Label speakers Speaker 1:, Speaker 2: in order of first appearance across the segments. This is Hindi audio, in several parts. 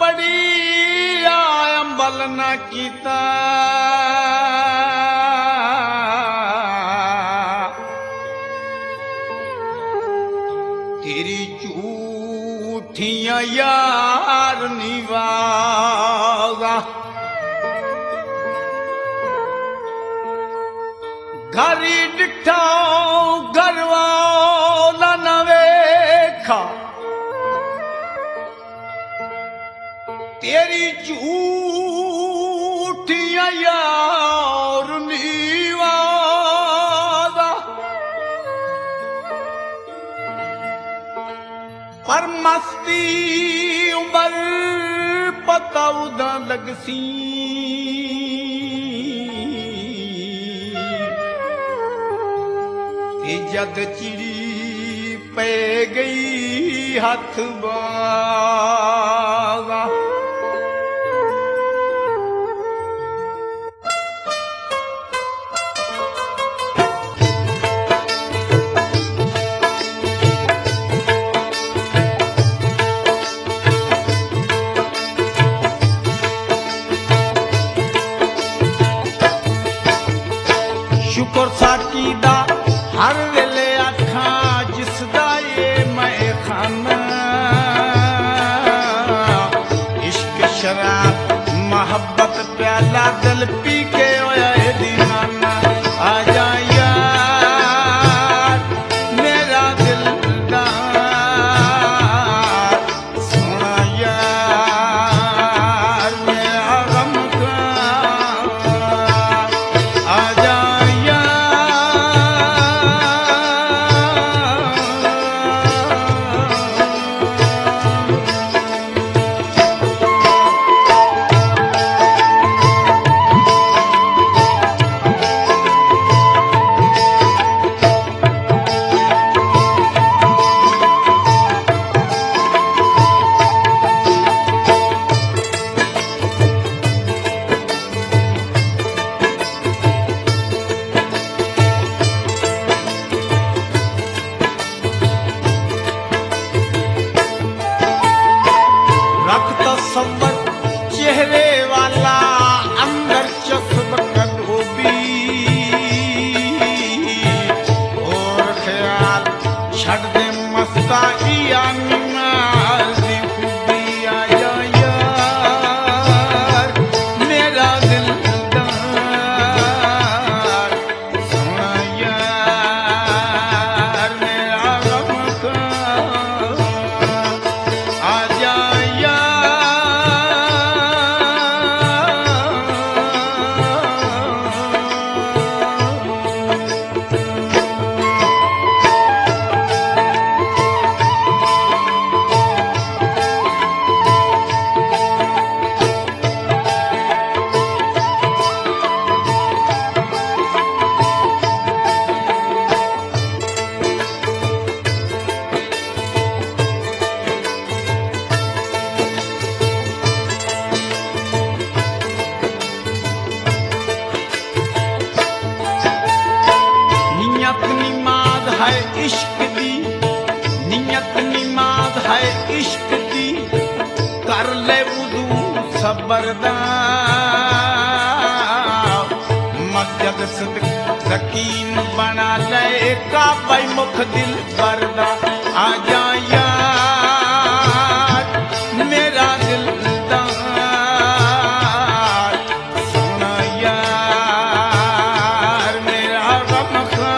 Speaker 1: बड़ी अमल न कीता तेरी झूठियां यार निवाजा घरी डिठा घरवाला न वेखा तेरी झूठियां यार निवाजा पर मस्ती उमर पता उदा लगसी जद चिड़ी पे गई हथ बागा शुक्र साकी दा हर वेले आखा जिसदा ये मैं खाना इश्क शराब मोहब्बत प्याला दिल पी के होया दीवाना आ जा यार मेरा दिलदार सोना यार मेरा गम का आ जा चेहरे वाला अंदर चस्ब कलोबी और ख्याल छड़ दे मस्ताइया निमाज़ी खूबी आ जा यार मेरा दिलदार सोना यार मेरा गम का आ जा इश्क दी नियत निमाज है इश्क दी कर ले वुदू सबरदा मस्जिद सदक सकीन बना ले काबा मुख दिल परदा आ जा यार मेरा दिलदार सोना यार मेरा गम खा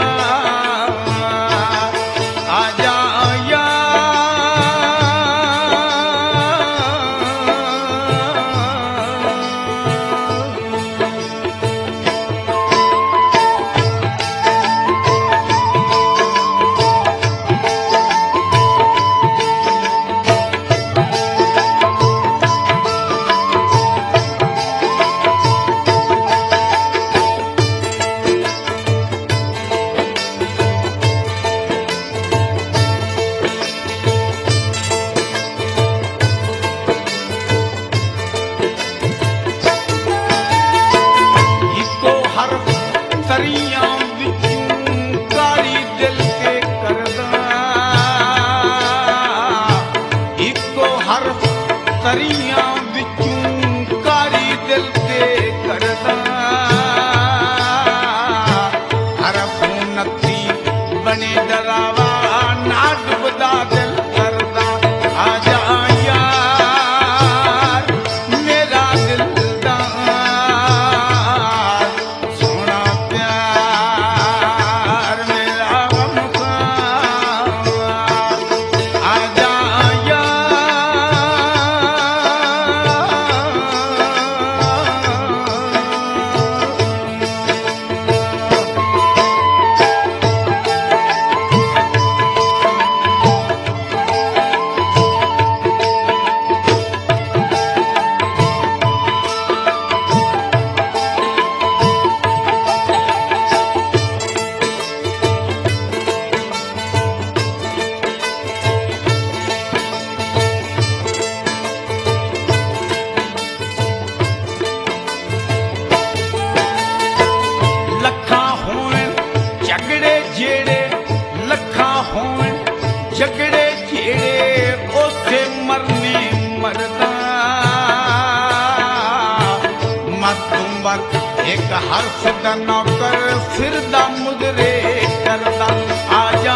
Speaker 1: तुंबर एक हर्ष दा नौकर सिर दा मुदरे करदा आ जा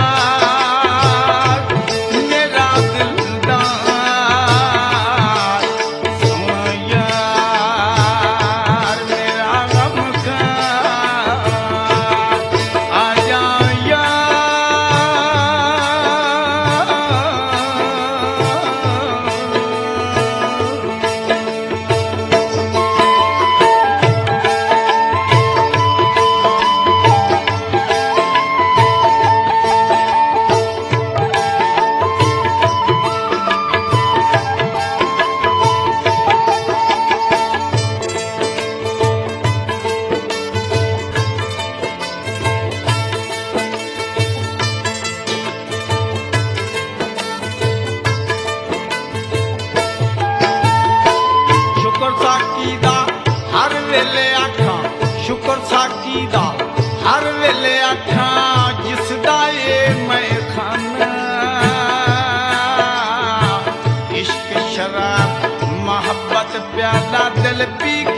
Speaker 1: यार मेरा दिलदार सुन यार मेरा गमखार आ जा शुक्र साकी दा हर वेले आखा जिसदा ये मैं खाना इश्क शराब मोहब्बत प्याला दिल पी